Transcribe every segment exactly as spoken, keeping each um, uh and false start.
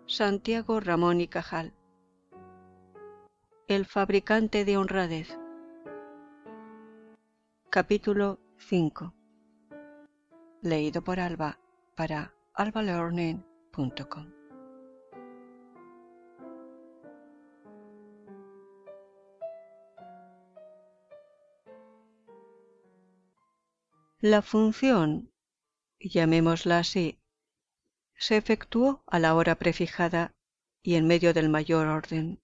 Santiago Ramón y Cajal. El fabricante de honradez. Capítulo cinco. Leído por Alba para alba learning punto com. La función, llamémosla así, se efectuó a la hora prefijada y en medio del mayor orden.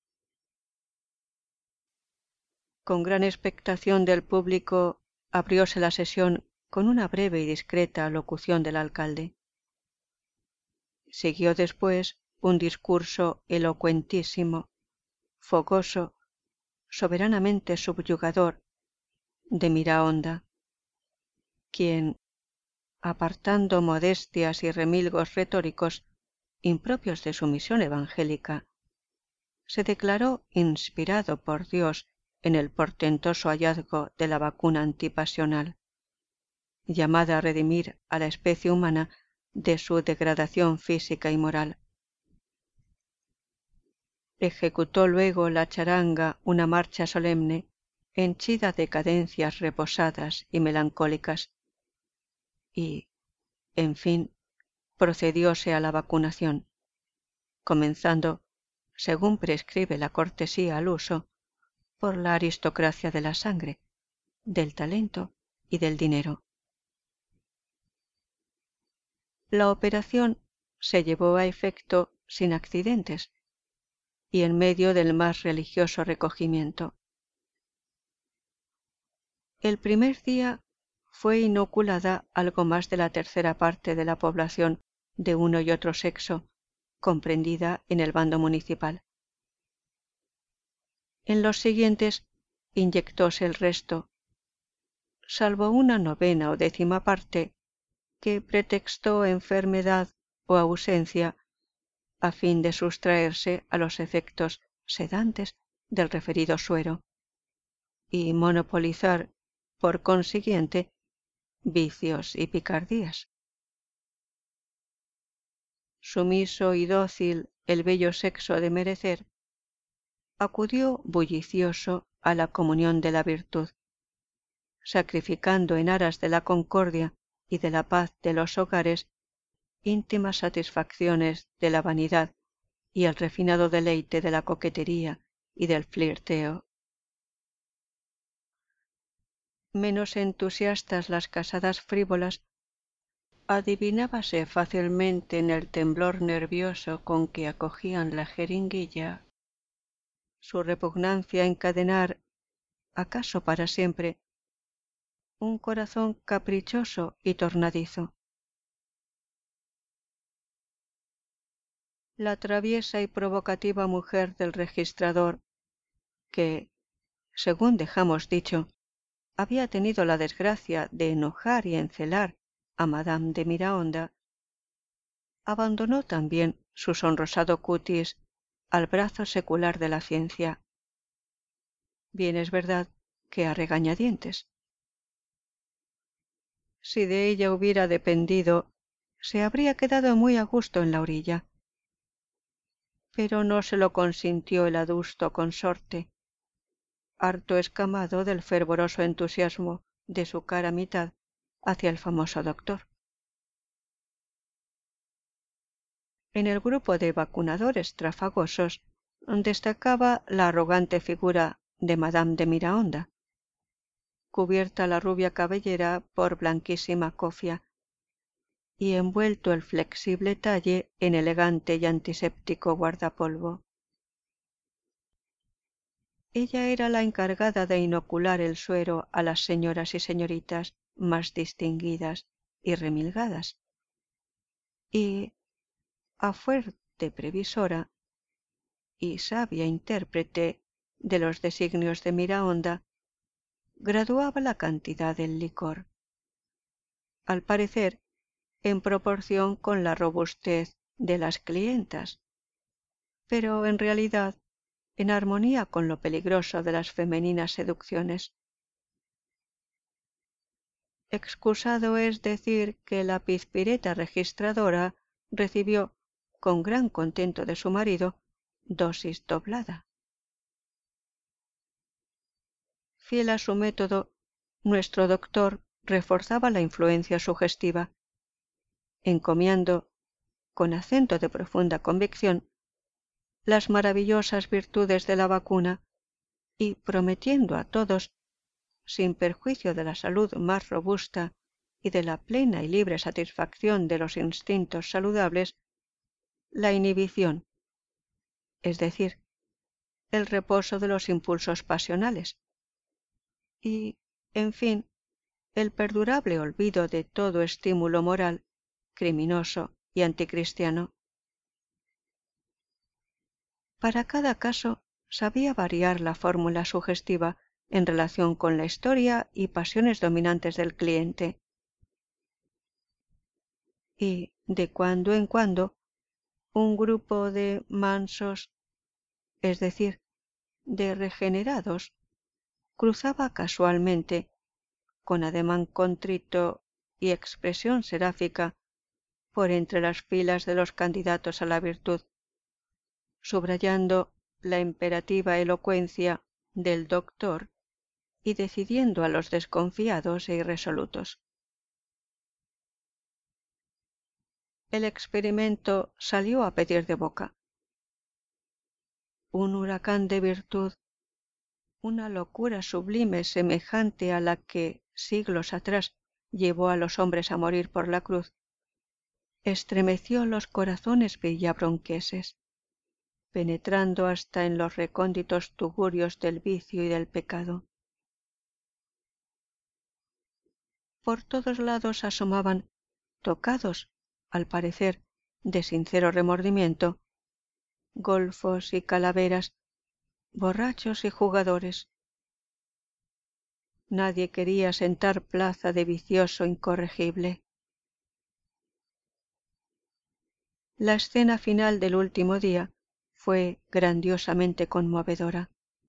Con gran expectación del público abrióse la sesión con una breve y discreta locución del alcalde. Siguió después un discurso elocuentísimo, fogoso, soberanamente subyugador, de Miraonda, quien, apartando modestias y remilgos retóricos impropios de su misión evangélica, se declaró inspirado por Dios en el portentoso hallazgo de la vacuna antipasional, llamada a redimir a la especie humana de su degradación física y moral. Ejecutó luego la charanga una marcha solemne, henchida de cadencias reposadas y melancólicas, y, en fin, procedióse a la vacunación, comenzando, según prescribe la cortesía al uso, por la aristocracia de la sangre, del talento y del dinero. La operación se llevó a efecto sin accidentes y en medio del más religioso recogimiento. El primer día fue inoculada algo más de la tercera parte de la población de uno y otro sexo, comprendida en el bando municipal. En los siguientes inyectóse el resto, salvo una novena o décima parte que pretextó enfermedad o ausencia a fin de sustraerse a los efectos sedantes del referido suero y monopolizar, por consiguiente, vicios y picardías. Sumiso y dócil el bello sexo de merecer, acudió bullicioso a la comunión de la virtud, sacrificando en aras de la concordia y de la paz de los hogares íntimas satisfacciones de la vanidad y el refinado deleite de la coquetería y del flirteo. Menos entusiastas las casadas frívolas, adivinábase fácilmente en el temblor nervioso con que acogían la jeringuilla su repugnancia a encadenar, acaso para siempre, un corazón caprichoso y tornadizo. La traviesa y provocativa mujer del registrador, que, según dejamos dicho, había tenido la desgracia de enojar y encelar a Madame de Miraonda, abandonó también su sonrosado cutis al brazo secular de la ciencia. Bien es verdad que a regañadientes. Si de ella hubiera dependido, se habría quedado muy a gusto en la orilla. Pero no se lo consintió el adusto consorte, harto escamado del fervoroso entusiasmo de su cara mitad hacia el famoso doctor. En el grupo de vacunadores trafagosos destacaba la arrogante figura de Madame de Miraonda, cubierta la rubia cabellera por blanquísima cofia y envuelto el flexible talle en elegante y antiséptico guardapolvo. Ella era la encargada de inocular el suero a las señoras y señoritas más distinguidas y remilgadas, y, a fuer de previsora y sabia intérprete de los designios de Miraonda, graduaba la cantidad del licor, al parecer en proporción con la robustez de las clientas, pero en realidad en armonía con lo peligroso de las femeninas seducciones. Excusado es decir que la pizpireta registradora recibió con gran contento de su marido, dosis doblada. Fiel a su método, nuestro doctor reforzaba la influencia sugestiva, encomiando, con acento de profunda convicción, las maravillosas virtudes de la vacuna y prometiendo a todos, sin perjuicio de la salud más robusta y de la plena y libre satisfacción de los instintos saludables, la inhibición, es decir, el reposo de los impulsos pasionales, y, en fin, el perdurable olvido de todo estímulo moral, criminoso y anticristiano. Para cada caso sabía variar la fórmula sugestiva en relación con la historia y pasiones dominantes del cliente. Y, de cuando en cuando, un grupo de mansos, es decir, de regenerados, cruzaba casualmente, con ademán contrito y expresión seráfica, por entre las filas de los candidatos a la virtud, subrayando la imperativa elocuencia del doctor y decidiendo a los desconfiados e irresolutos. El experimento salió a pedir de boca. Un huracán de virtud, una locura sublime semejante a la que siglos atrás llevó a los hombres a morir por la cruz, estremeció los corazones villabronqueses, penetrando hasta en los recónditos tugurios del vicio y del pecado. Por todos lados asomaban, tocados, al parecer, de sincero remordimiento, golfos y calaveras, borrachos y jugadores. Nadie quería sentar plaza de vicioso incorregible. La escena final del último día fue grandiosamente conmovedora.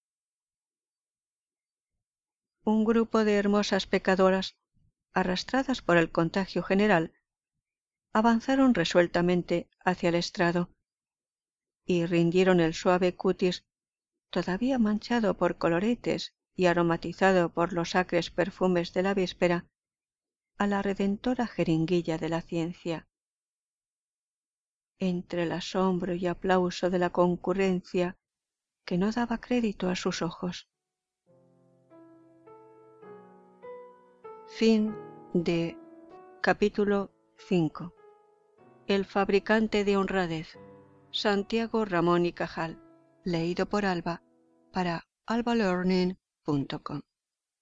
Un grupo de hermosas pecadoras, arrastradas por el contagio general, avanzaron resueltamente hacia el estrado y rindieron el suave cutis, todavía manchado por coloretes y aromatizado por los acres perfumes de la víspera, a la redentora jeringuilla de la ciencia. Entre el asombro y aplauso de la concurrencia, que no daba crédito a sus ojos. Fin de capítulo cinco. El fabricante de honradez, Santiago Ramón y Cajal, leído por Alba para alba learning punto com.